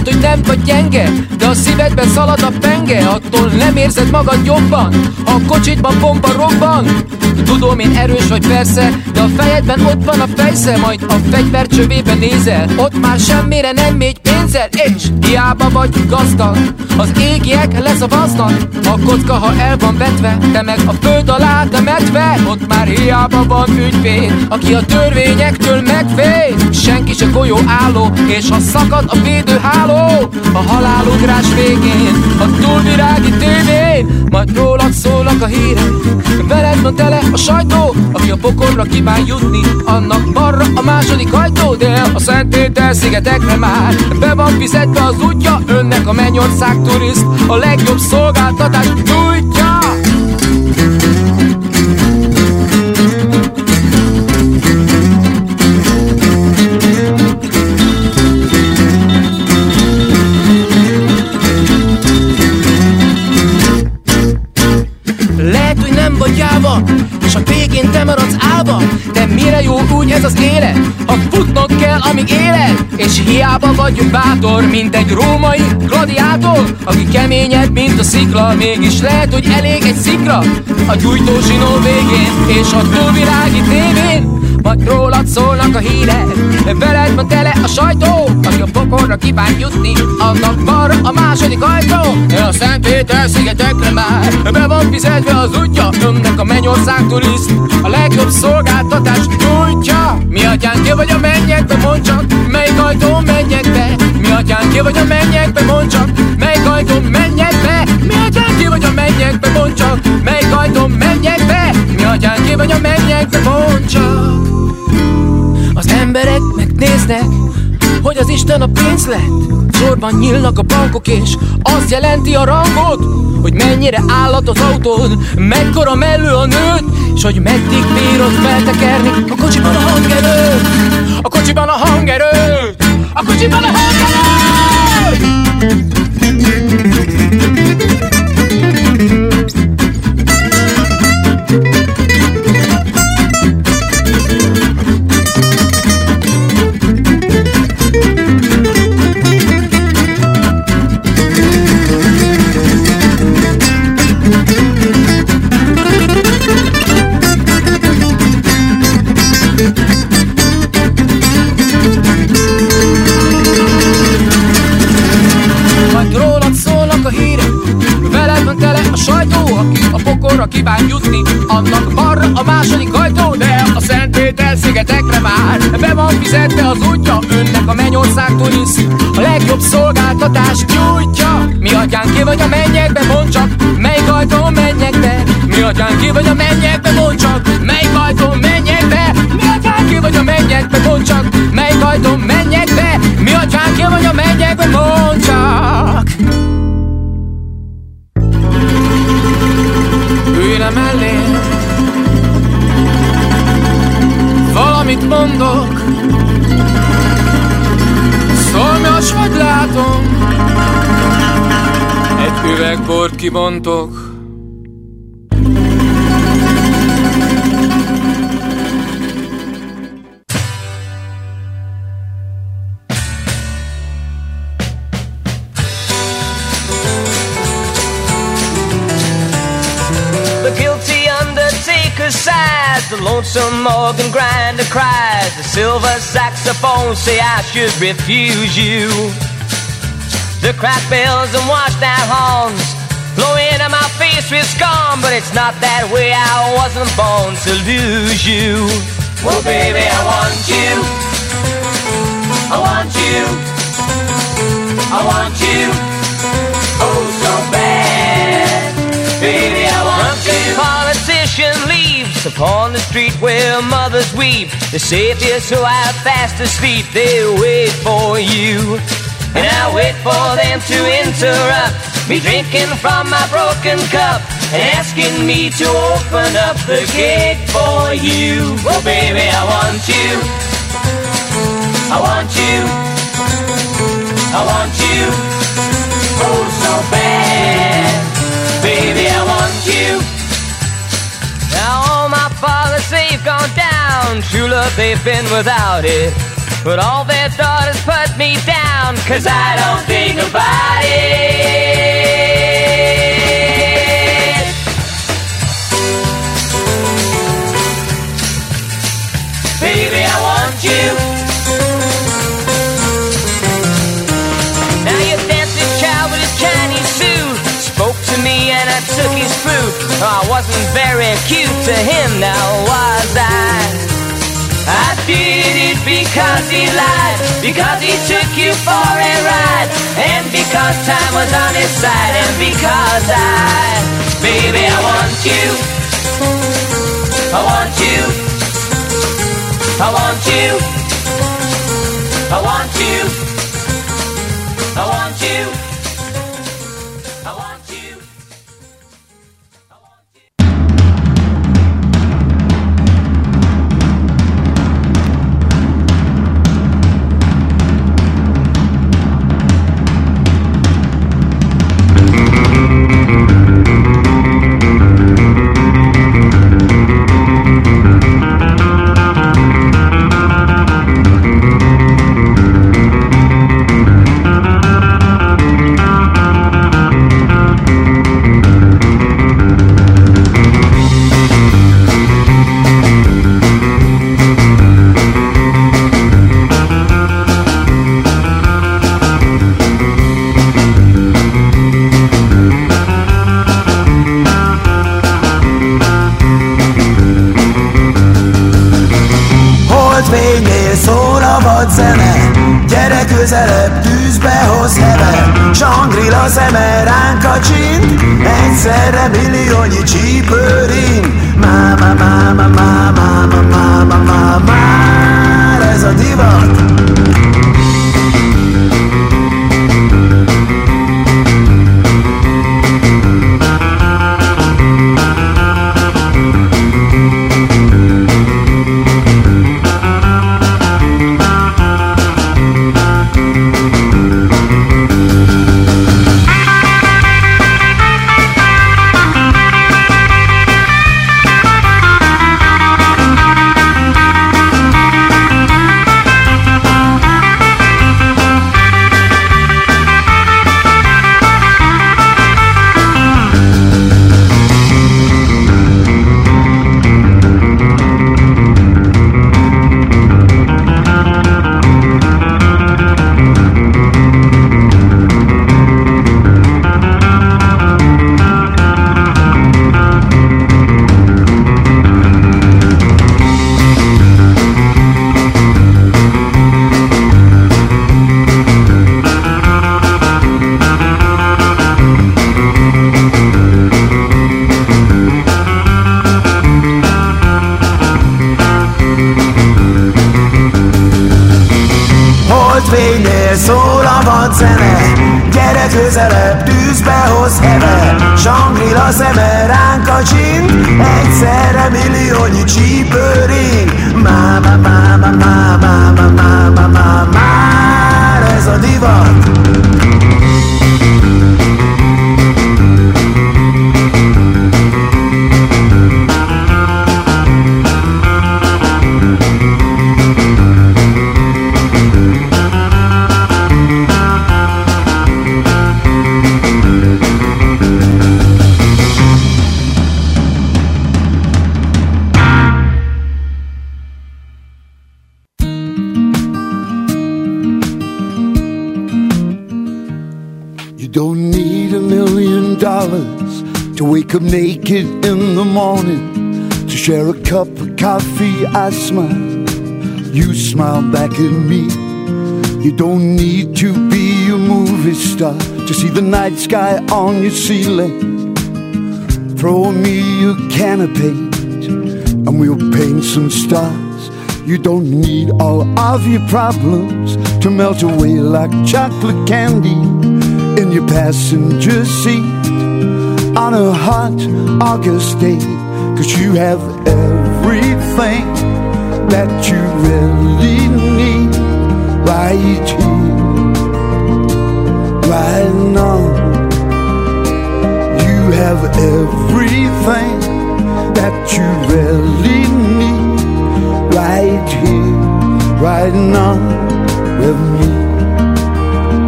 hogy nem vagy gyenge, de a szívedben szalad a penge. Attól nem érzed magad jobban, ha a kocsitban bomba robban. Tudom, én erős vagy persze, de a fejedben ott van a fejsze. Majd a fegyver csövében nézel, ott már semmire nem megy pénzed. És hiába vagy gazdag, az égiek leszavaznak. A kocka, ha el van vetve, te meg a föld alá temetve. Ott már hiába van ügyvéd, aki a törvényektől megvéd. Senki se golyó álló, és ha szakad a védőháló, a halálugrás végén, a túlvirági tévén, majd rólad szólnak a hírek, veled van tele a sajtó. Aki a pokolra kíván jutni, annak balra a második ajtó. De a Szentpéter-szigetekre már be van fizetve az útja. Önnek a Mennyország turiszt a legjobb szolgáltatást nyújtja. Lehet, hogy nem vagy jáva, és a végén te maradsz állva. De mire jó úgy ez az élet, ha futnod kell, amíg éled. És hiába vagy bátor, mint egy római gladiátor, aki keményebb, mint a szikla. Mégis lehet, hogy elég egy szikra a gyújtózsinó végén, és a túlvilági tévén, majd rólad szólnak a hírek, veled van tele a sajtó. Aki a pokolra kíván jutni, annak balra a második ajtó. A Szentpéter-szigetekre már be van fizetve az útja. Önnek a Mennyország turiszt a legjobb szolgáltatást nyújtja. Mi atyán ki vagy a mennyekbe, mondd csak, melyik ajtón menjek be. Mi atyán ki vagy a mennyekbe, mondd csak, melyik ajtón menjek be. Mi atyán ki vagy a mennyekbe, mondd csak, melyik ajtón menjek be. Mi atyán ki vagy a mennyekbe, mondd csak. Az emberek megnéznek, hogy az Isten a pénz lett. Sorban nyílnak a bankok, és azt jelenti a rangot, hogy mennyire állat az autód, mekkora mellő a nőd, és hogy meddig bírod feltekerni a kocsiban a hangerőt. A kocsiban a hangerőt. A kocsiban a hangerőt. A pokolra kíván jutni, annak balra a második ajtó. De a Szentpéter-szigetekre már be van fizetve az útja. Önnek a Mennyország turiszt a legjobb szolgáltatást nyújtja. Mi atyán ki vagy a mennyekbe, mondd csak, melyik ajtón menjek be. Mi atyán ki vagy a mennyekbe, mondd csak, melyik ajtón menjek be. Mi atyán ki vagy a mennyekbe, mondd csak, melyik ajtón menjek be. Mi atyán ki vagy a mennyekbe, mondd csak. Ülj le mellém, valamit mondok, szomjas vagy látom, egy üveg bort kibontok. The lonesome organ grinder cries, the silver saxophone say I should refuse you. The cracked bells and washed down horns blow into my face with scorn, but it's not that way, I wasn't born to lose you. Well baby, I want you, I want you, I want you, oh so bad. Baby, I want you. The politician leaves upon the street where mothers weep. The safest who are fast asleep, they wait for you. And I wait for them to interrupt me drinking from my broken cup and asking me to open up the gate for you. Oh baby, I want you, I want you, I want you, oh so bad. Baby, I want you. Now all my fathers, they've gone down. True love, they've been without it. But all their daughters put me down. 'cause I don't think about it. Baby, I want you. Now you danced a child with a Chinese suit, spoke to me and I took his fruit. I wasn't very cute to him, now was I? I did it because he lied, because he took you for a ride, and because time was on his side, and because baby, I want you. I want you. I want you. I want you. I want you. I want you. Közelebb tűzbe hoz heve, Shangri-La szeme ránk kacsint, egyszerre milliónyi csípő ring. Máma, máma, máma, máma, máma, máma, már ez a divat. Szól a vadzene, gyere közelebb, tűzbe hoz heve, Shangri-La szeme ránk kacsint, egyszerre milliónyi csípő ring. Máma, máma, máma, máma, máma, máma, már ez a divat. To wake up naked in the morning, to share a cup of coffee, I smile, you smile back at me. You don't need to be a movie star to see the night sky on your ceiling. Throw me a can of paint and we'll paint some stars. You don't need all of your problems to melt away like chocolate candy in your passenger seat on a hot August day, 'cause you have everything that you really need right here, right now. You have everything that you really need right here, right now with me.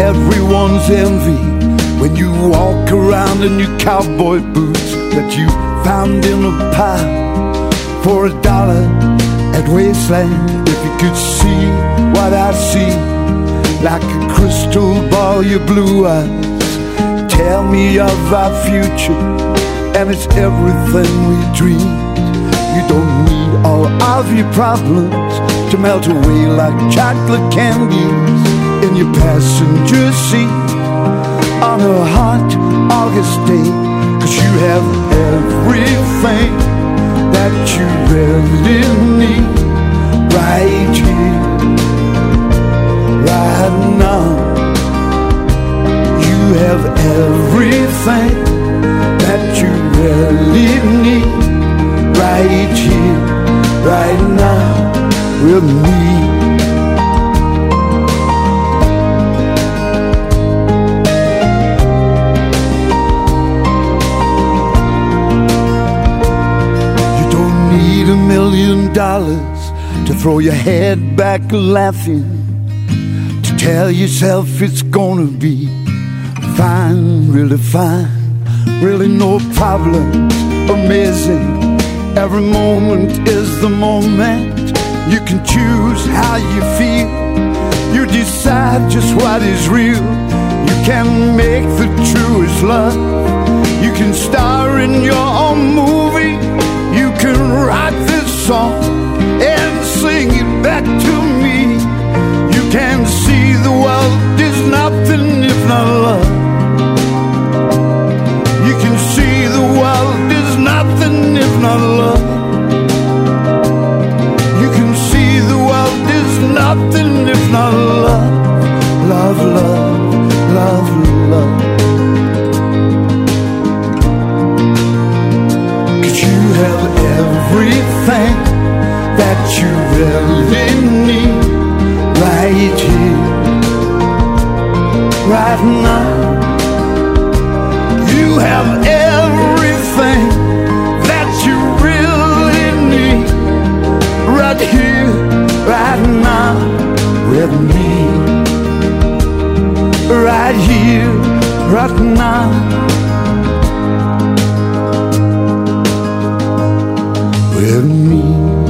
everyone's envy when you walk around in your cowboy boots that you found in a pile for $1 at Wasteland. If you could see what I see, like a crystal ball, your blue eyes tell me of our future, and it's everything we dreamed. You don't need all of your problems to melt away like chocolate candies in your passenger seat on a hot August day, 'cause you have everything that you really need right here, right now. You have everything that you really need right here, right now with me. $1 million to throw your head back laughing, to tell yourself it's gonna be fine, really fine, really no problems, amazing. Every moment is the moment. You can choose how you feel. You decide just what is real. You can make the truest love. You can star in your own movie. You can write this song and sing it back to me. You can see the world is nothing if not love. You can see the world is nothing if not love. You can see the world is nothing if not love. Love, love, love, love. Have everything that you really need right here, right now. You have everything that you really need right here, right now with me, right here, right now. With me.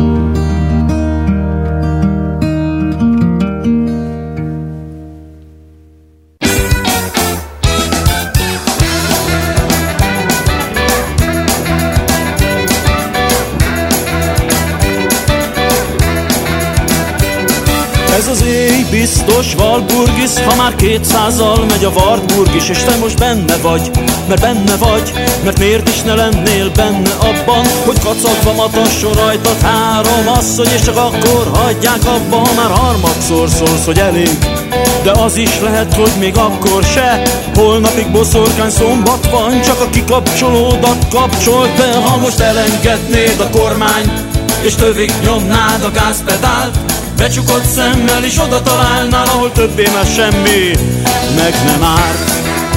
Ez az éj biztos Walpurgis, ha már 200-al megy a Wartburgis, és te most benne vagy, mert miért is ne lennél benne abban, hogy kacagva matasson rajtad 3 asszony, és csak akkor hagyják abba, ha már harmadszor szólsz, hogy elég. De az is lehet, hogy még akkor se. Holnapig boszorkány szombat van, csak a kikapcsolódat kapcsolt be. Ha most elengednéd a kormányt, és tövig nyomnád a gázpedált, becsukott szemmel is oda találnál, ahol többé már semmi meg nem árt.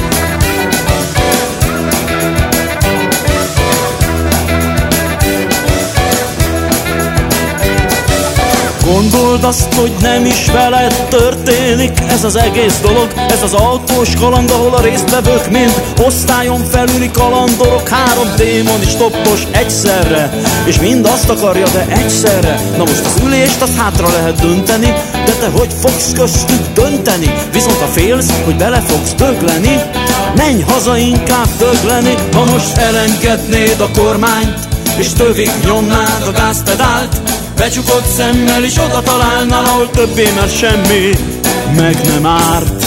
Gondold azt, hogy nem is veled történik ez az egész dolog, ez az autós kaland, ahol a résztvevők mind osztályon felüli kalandorok, 3 démon is toppos egyszerre, és mind azt akarja, de egyszerre. Na most az ülést azt hátra lehet dönteni, de te hogy fogsz köztük dönteni? Viszont ha félsz, hogy bele fogsz dögleni, menj haza inkább dögleni. Ha most elengednéd a kormányt, és tövig nyomnád a gázpedált, becsukott szemmel is oda találnál, ahol többé már semmi meg nem árt.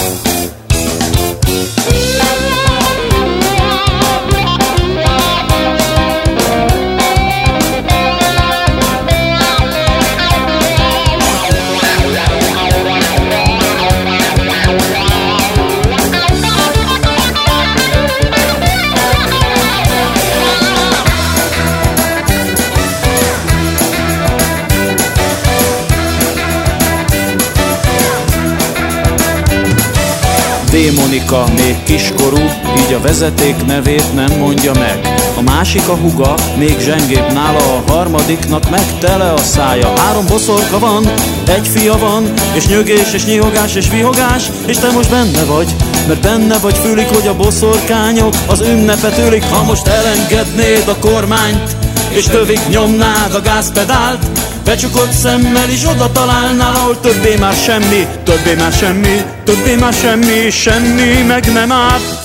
Monika még kiskorú, így a vezeték nevét nem mondja meg. A másik a húga, még zsengébb nála, a harmadiknak meg tele a szája. 3 boszorka van, 1 fia van, és nyögés, és nyihogás, és vihogás, és te most benne vagy, mert benne vagy, fülik, hogy a boszorkányok az ünnepet ülik. Ha most elengednéd a kormányt, és tövig nyomnád a gázpedált, becsukott szemmel is oda találnál, ahol többé már semmi, többé már semmi, többé már semmi, semmi meg nem árt.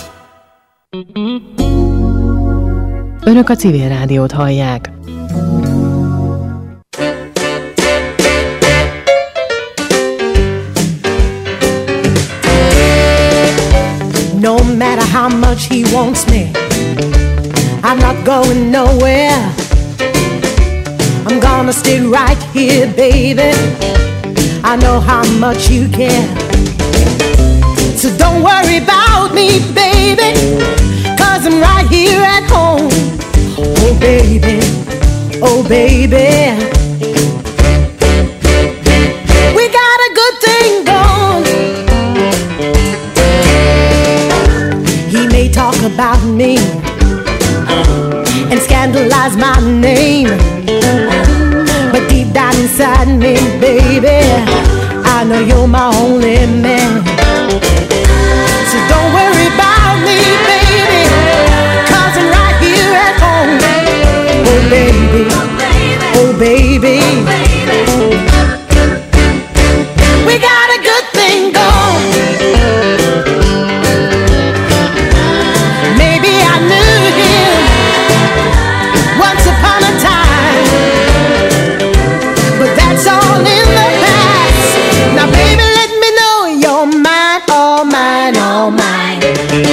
Önök a Civil Rádiót hallják. No matter how much he wants me, I'm not going nowhere. I'm gonna stay right here, baby. I know how much you care. So don't worry about me, baby, 'cause I'm right here at home. Oh baby, oh baby, we got a good thing going. He may talk about me and scandalize my name, but deep down inside me, baby, I know you're my only man. So don't worry about me, baby, 'cause I'm right here at home. Oh baby, oh baby, we got a good thing going. Maybe I knew him once upon a time, but that's all in the past. Now baby, let me know you're mine, all mine, all mine.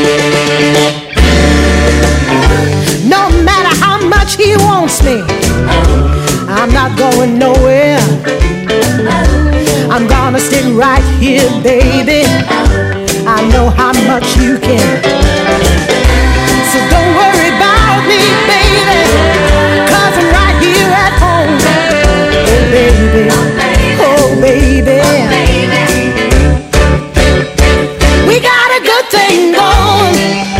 No matter how much he wants me, I'm not going nowhere. I'm gonna stay right here, baby. I know how much you care. So don't worry about me, baby, 'cause I'm right here at home. Oh baby, oh baby, we got a good thing going.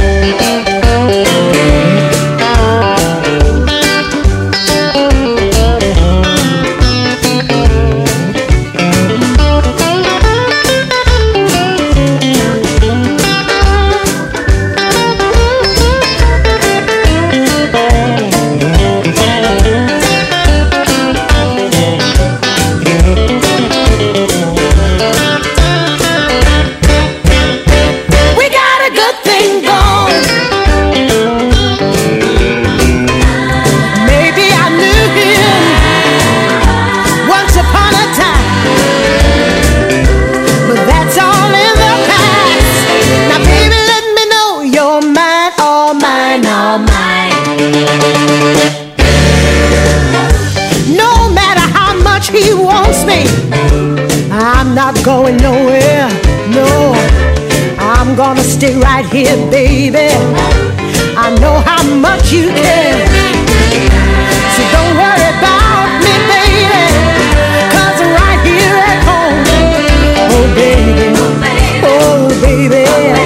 He wants me, I'm not going nowhere, no, I'm gonna stay right here, baby. I know how much you care. So don't worry about me, baby, 'cause I'm right here at home. Oh baby, oh baby,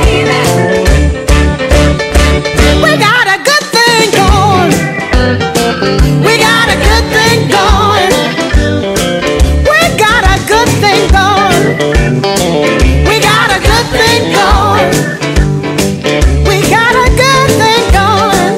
we got a good thing going. We got a good thing going. We got a good thing going. We got a good thing going. We got a good thing going.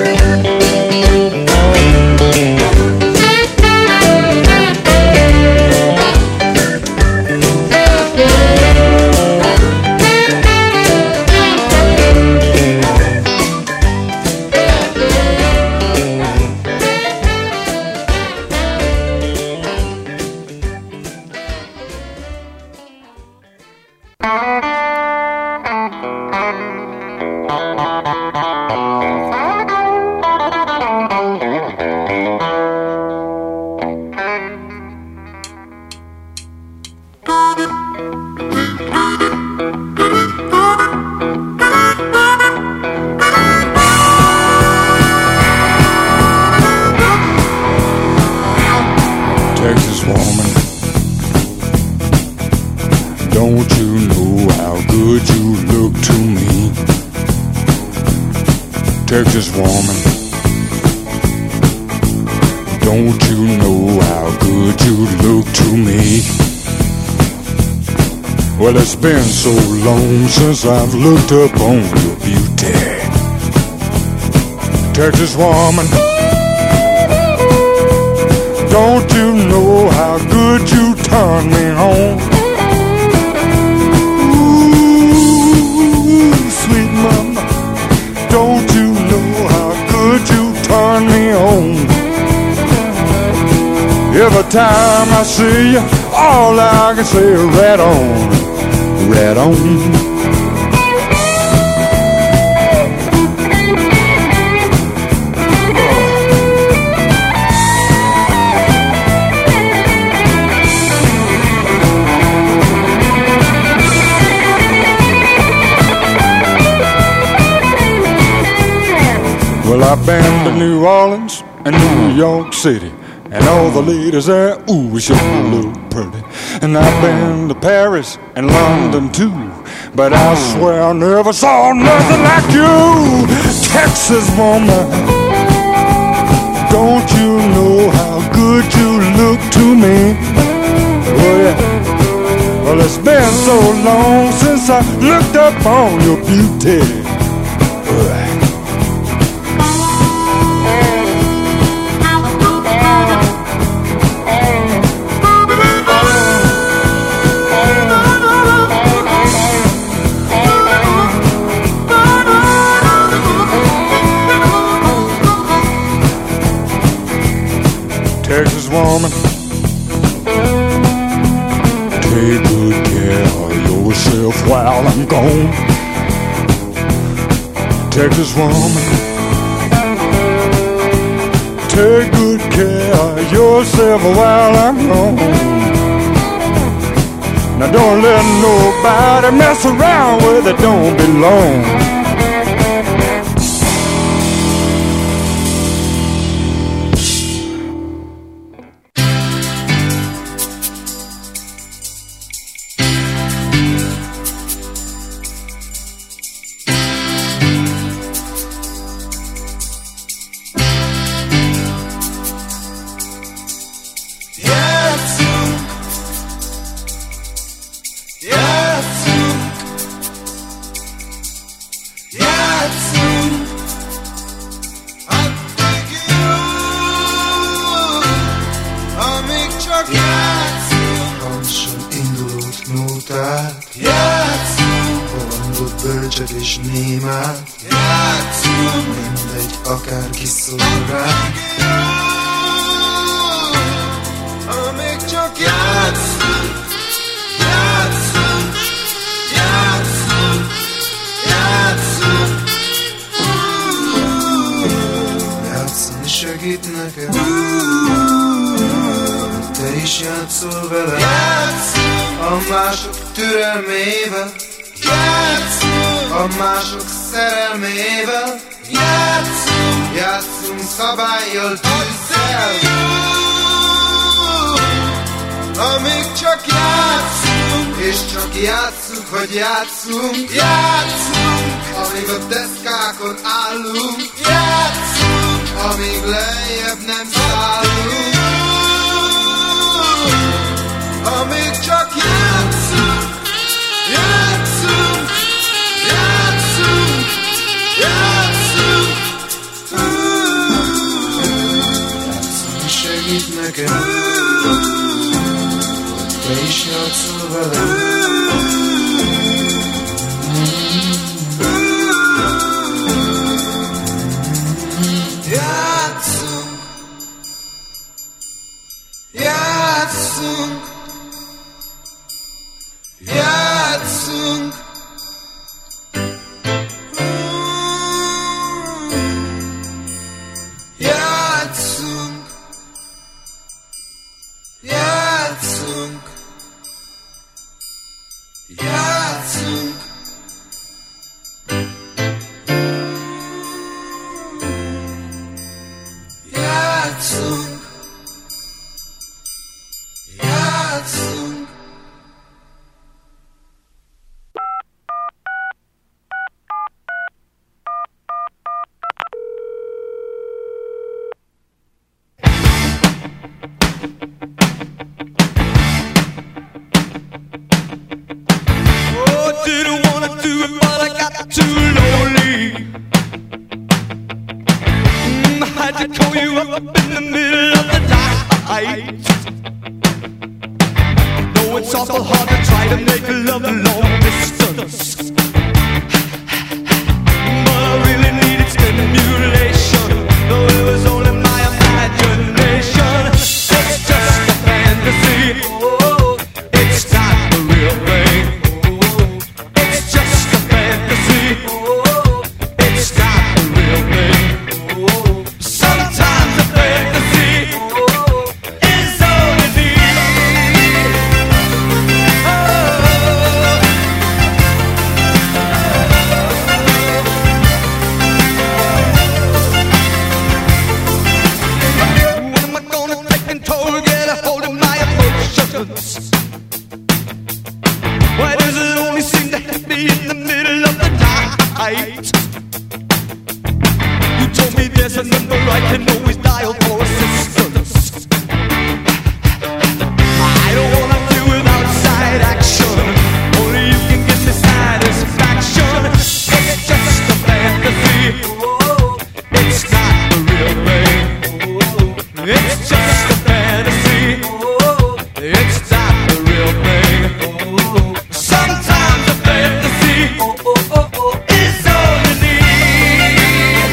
Don't you know how good you look to me? Texas woman, don't you know how good you look to me? Well, it's been so long since I've looked up on your beauty. Texas woman, don't you know how good you turn me on? Ooh, sweet mama, don't you know how good you turn me on? Every time I see you, all I can say is rat on, rat on. Well, I've been to New Orleans and New York City, and all the ladies there, ooh, sure look pretty. And I've been to Paris and London too, but I swear I never saw nothing like you, Texas woman. Don't you know how good you look to me? Oh yeah. Well, it's been so long since I looked up on your beauty. Texas woman, take good care of yourself while I'm gone. Texas woman, take good care of yourself while I'm gone. Now don't let nobody mess around with it, don't belong. És némát játszunk, mindegy, akárki szól rá. Amíg csak játszunk, játszunk, játszunk, játszunk. Játszani segít neked, te is játszol vele. Játszunk a mások türelmével, játszunk a mások szerelmével, játszunk, játszunk szabállyal, tűzzel. Amíg csak játszunk, és csak játszunk, hogy játszunk, játszunk. Amíg a deszkákon állunk, játszunk. Amíg lejjebb nem szállunk, amíg csak játszunk, játszunk, játszunk, játszunk. Játszani segít nekem, te is játszol velem. Játszunk, játszunk, játszunk. Játszunk, játszunk, játszunk. Játszunk, játszunk. it's awful hard to try to make love long distance. But I really needed stimulation, though it was only my imagination. It's just a fantasy, it's not the real thing. It's just a fantasy, it's not the real thing. Sometimes a fantasy is all you need. When am I gonna take control, get a hold of my emotions? Why does it only seem to hit me in the middle of the night? You told me there's a number I can always dial for assistance. I don't wanna do without side action. Only you can give me satisfaction. It's just a fantasy, it's not the real thing. It's just a fantasy, it's not the real thing. Sometimes a fantasy is all you need.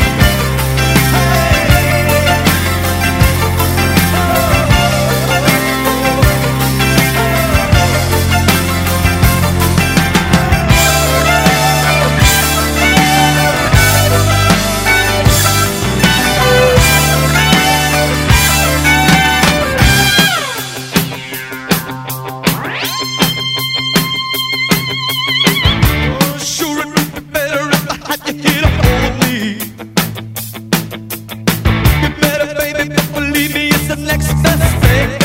Sure, it would be better if I had you here to hold me. You better, baby, believe me, it's the next best thing.